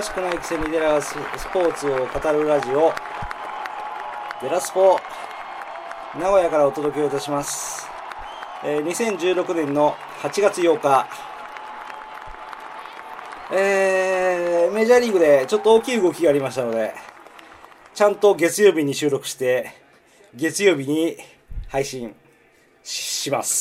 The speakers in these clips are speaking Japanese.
詳しくないくせにデラスポーツを語るラジオデラスポ名古屋からお届けをいたします。2016年の8月8日、メジャーリーグでちょっと大きい動きがありましたので、ちゃんと月曜日に収録して月曜日に配信 します。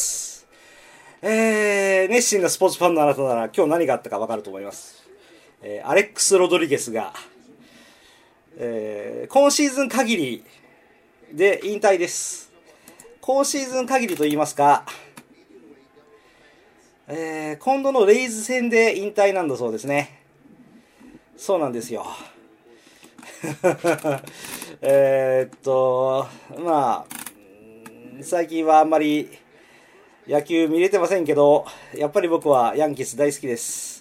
熱心なスポーツファンのあなたなら今日何があったか分かると思います。アレックス・ロドリゲスが、今シーズン限りで引退です。今シーズン限りと言いますか、今度のレイズ戦で引退なんだそうですね。そうなんですよ。まあ最近はあんまり野球見れてませんけど、やっぱり僕はヤンキース大好きです。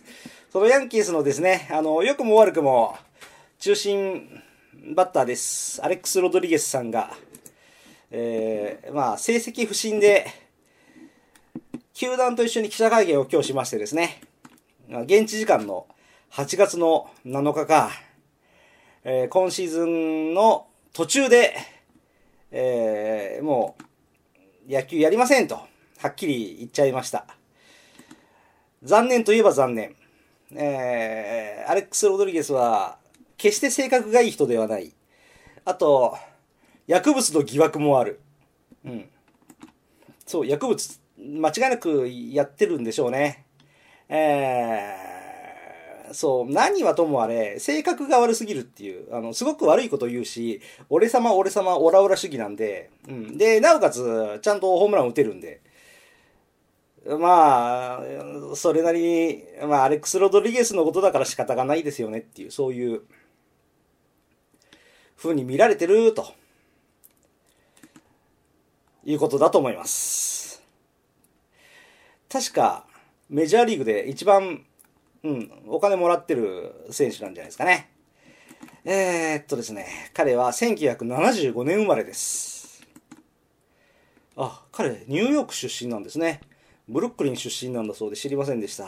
そのヤンキースのですね、良くも悪くも中心バッターです。アレックス・ロドリゲスさんが、成績不振で球団と一緒に記者会見を今日しましてですね、現地時間の8月の7日か、今シーズンの途中で、もう野球やりませんとはっきり言っちゃいました。残念といえば残念。アレックス・ロドリゲスは決して性格がいい人ではない。あと薬物の疑惑もある。そう、薬物間違いなくやってるんでしょうね。そう、何はともあれ性格が悪すぎるっていう、すごく悪いこと言うし、俺様オラオラ主義なんで、でなおかつちゃんとホームラン打てるんで、それなりに、アレックス・ロドリゲスのことだから仕方がないですよねっていう、そういう風に見られてるということだと思います。確かメジャーリーグで一番、お金もらってる選手なんじゃないですかね。ですね、彼は1975年生まれです。彼ニューヨーク出身なんですね。ブルックリン出身なんだそうで知りませんでした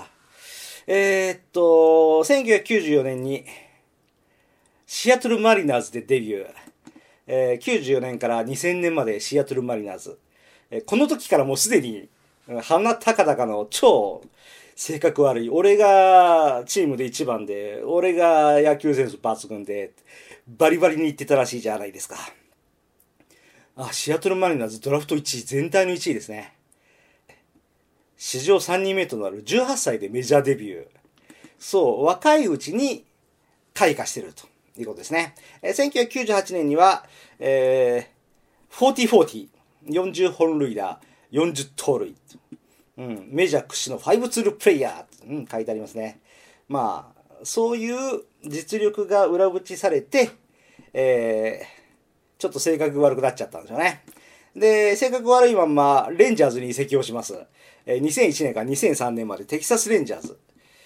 。1994年にシアトルマリナーズでデビュー。94年から2000年までシアトルマリナーズ。この時からもうすでに鼻高々の超性格悪い、俺がチームで一番で、俺が野球センス抜群でバリバリに言ってたらしいじゃないですか。シアトルマリナーズドラフト1位、全体の1位ですね。史上3人目となる18歳でメジャーデビュー。そう、若いうちに開花してるということですね。1998年には、40-40、40本塁打、40盗塁。メジャー屈指の5ツールプレイヤー、書いてありますね。そういう実力が裏打ちされて、ちょっと性格悪くなっちゃったんですよね。で、性格悪いまんまレンジャーズに移籍をします。2001年から2003年までテキサスレンジャーズ。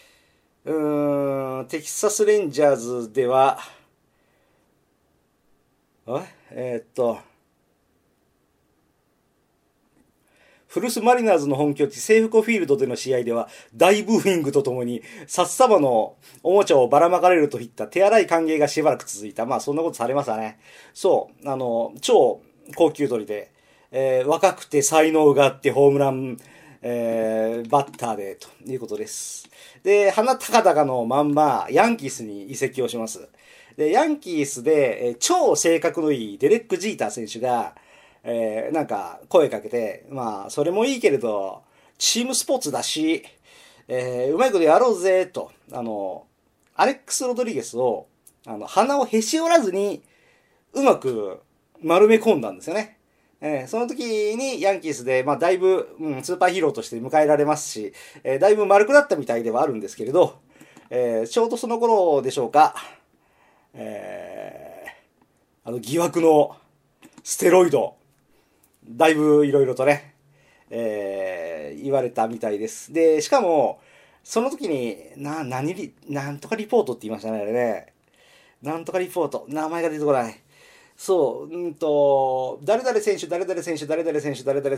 テキサスレンジャーズでは、古巣マリナーズの本拠地セーフコフィールドでの試合では大ブーイングとともに札束のおもちゃをばらまかれるといった手荒い歓迎がしばらく続いた。そんなことされましたね。そう、超高級鳥で、若くて才能があってホームラン、バッターでということです。で、鼻高々のまんまヤンキースに移籍をします。で、ヤンキースで、超性格のいいデレック・ジーター選手がなんか声かけて、それもいいけれどチームスポーツだし、うまいことやろうぜと、アレックス・ロドリゲスを鼻をへし折らずにうまく丸め込んだんですよね。その時にヤンキースで、だいぶ、スーパーヒーローとして迎えられますし、だいぶ丸くなったみたいではあるんですけれど、ちょうどその頃でしょうか、疑惑のステロイド、だいぶいろいろとね、言われたみたいです。で、しかも、その時に、なんとかリポートって言いましたね、あれね。なんとかリポート。名前が出てこない。そう、誰々選手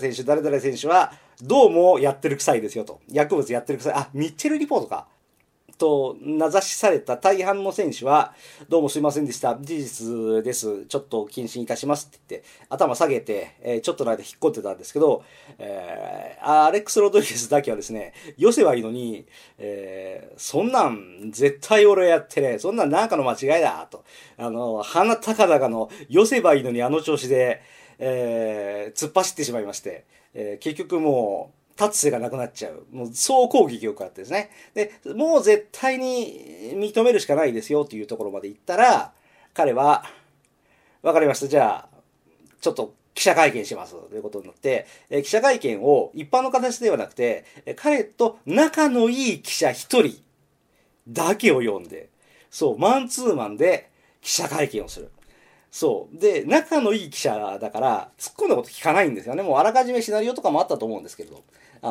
は、どうもやってる臭いですよと。薬物やってる臭い。ミッチェルリポートか。 と名指しされた大半の選手は、どうもすいませんでした。事実です。ちょっと謹慎いたしますって言って、頭下げて、ちょっとの間引っ込んでたんですけど、アレックス・ロドリゲスだけはですね、寄せばいいのに、そんなん絶対俺やってね、そんなんなんかの間違いだ、と。鼻高々の寄せばいいのに調子で、突っ走ってしまいまして、結局もう、立つ瀬がなくなっちゃう。もう、総攻撃を食らってですね。で、もう絶対に認めるしかないですよというところまで行ったら、彼は、わかりました。じゃあ、ちょっと記者会見します。ということになって、記者会見を一般の形ではなくて、彼と仲のいい記者一人だけを呼んで、そう、マンツーマンで記者会見をする。そう。で、仲のいい記者だから、突っ込んだこと聞かないんですよね。もうあらかじめシナリオとかもあったと思うんですけれど。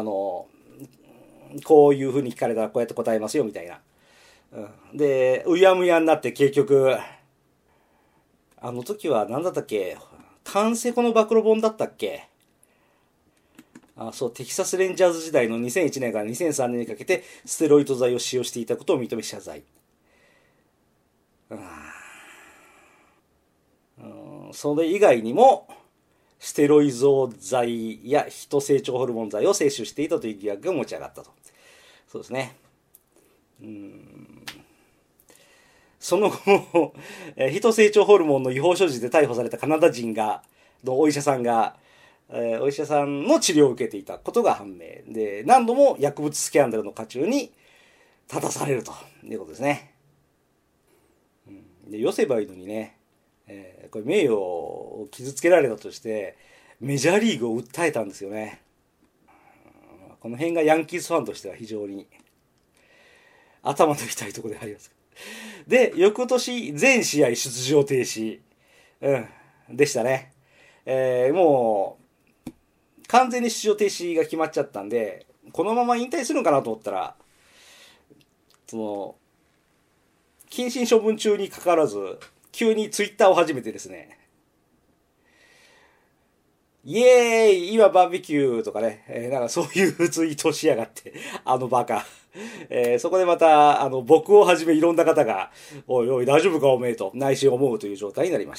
こういう風に聞かれたらこうやって答えますよ、みたいな。で、うやむやになって結局、あの時は何だったっけ、カンセコの暴露本だったっけ。そう、テキサスレンジャーズ時代の2001年から2003年にかけてステロイド剤を使用していたことを認め謝罪。それ以外にも、ステロイド剤やヒト成長ホルモン剤を摂取していたという疑惑が持ち上がったと。そうですね。その後も、ヒト成長ホルモンの違法所持で逮捕されたカナダ人のお医者さんが、お医者さんの治療を受けていたことが判明。で、何度も薬物スキャンダルの渦中に立たされるということですね。で、寄せばいいのにね、これ名誉を傷つけられたとしてメジャーリーグを訴えたんですよね。この辺がヤンキースファンとしては非常に頭の痛いところであります。で、翌年全試合出場停止、でしたね。もう完全に出場停止が決まっちゃったんで、このまま引退するのかなと思ったら、その謹慎処分中にかかわらず急にツイッターを始めてですね、イエーイ今バーベキューとかね、なんかそういうツイートしやがって、バカ。そこでまた、僕をはじめいろんな方が、おいおい大丈夫かおめえと内心思うという状態になりました。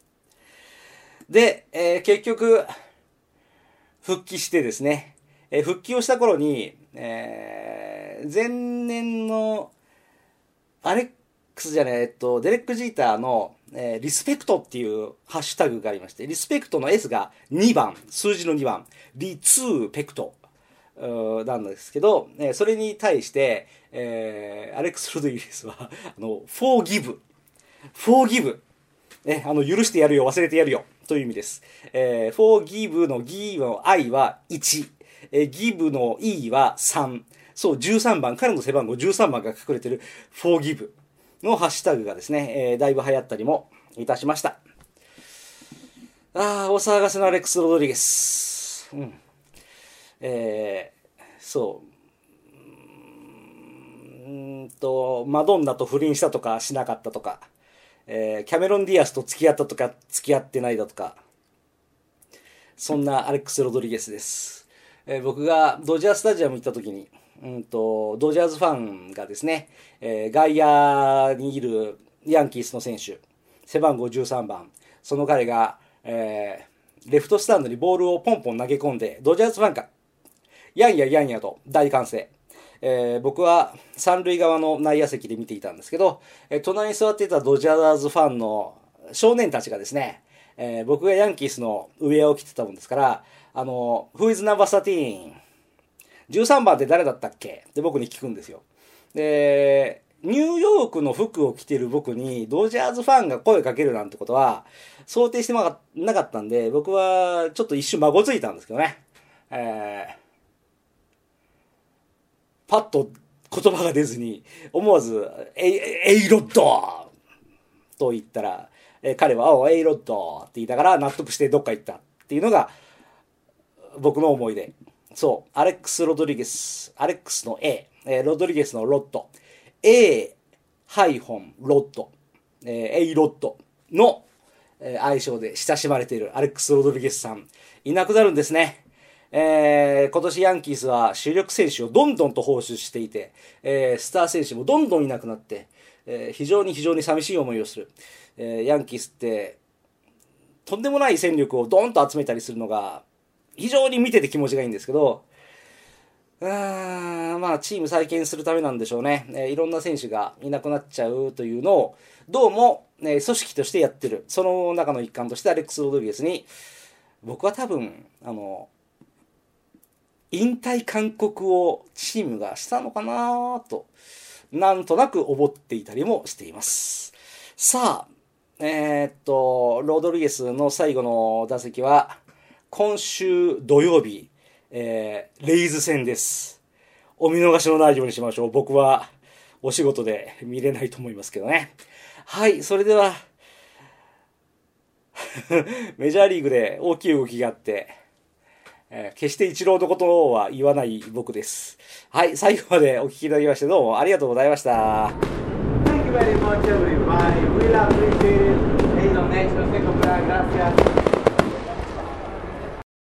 で、結局、復帰してですね、復帰をした頃に、前年の、デレック・ジーターの、リスペクトっていうハッシュタグがありまして、リスペクトの S が2番、数字の2番、リツーペクトなんですけど、それに対して、アレックス・ロドリゲスは、forgive、許してやるよ、忘れてやるよ、という意味です。forgive の give の I は1、give の E は3、そう、13番、彼の背番号13番が隠れてる forgive。のハッシュタグがですね、だいぶ流行ったりもいたしました。お騒がせのアレックス・ロドリゲス。マドンナと不倫したとかしなかったとか、キャメロン・ディアスと付き合ったとか付き合ってないだとか、そんなアレックス・ロドリゲスです。僕がドジャースタジアム行った時に、ドジャーズファンがですね、外野にいるヤンキースの選手、背番号13番、その彼が、レフトスタンドにボールをポンポン投げ込んで、ドジャーズファンが、やんややんやと大歓声。僕は三塁側の内野席で見ていたんですけど、隣に座っていたドジャーズファンの少年たちがですね、僕がヤンキースのウェアを着てたもんですから、Who is number 13? 13番って誰だったっけって僕に聞くんですよ。で、ニューヨークの服を着てる僕にドジャーズファンが声かけるなんてことは想定してなかったんで、僕はちょっと一瞬孫ついたんですけどね。パッと言葉が出ずに思わずエイロッドと言ったら、彼はエイロッドって言いながら納得してどっか行ったっていうのが僕の思い出。そう、アレックス・ロドリゲス、アレックスの A、ロドリゲスのロッド、A- ロッド、エイロッドの愛称で親しまれているアレックス・ロドリゲスさん、いなくなるんですね。 今年ヤンキースは主力選手をどんどんと放出していて、スター選手もどんどんいなくなって、非常に寂しい思いをする。ヤンキースって、とんでもない戦力をドンと集めたりするのが、非常に見てて気持ちがいいんですけど、まあ、チーム再建するためなんでしょうね。いろんな選手がいなくなっちゃうというのを、どうも、組織としてやってる。その中の一環としてアレックス・ロドリゲスに、僕は多分、引退勧告をチームがしたのかなと、なんとなく思っていたりもしています。さあ、ロドリゲスの最後の打席は、今週土曜日、レイズ戦です。お見逃しのないようにしましょう。僕はお仕事で見れないと思いますけどね。はい、それでは、メジャーリーグで大きい動きがあって、決してイチローのことは言わない僕です。はい、最後までお聞きいただきましてどうもありがとうございました。 Thank you very much everybody. Really appreciate it. Es lo next, no sé comprar, gracias.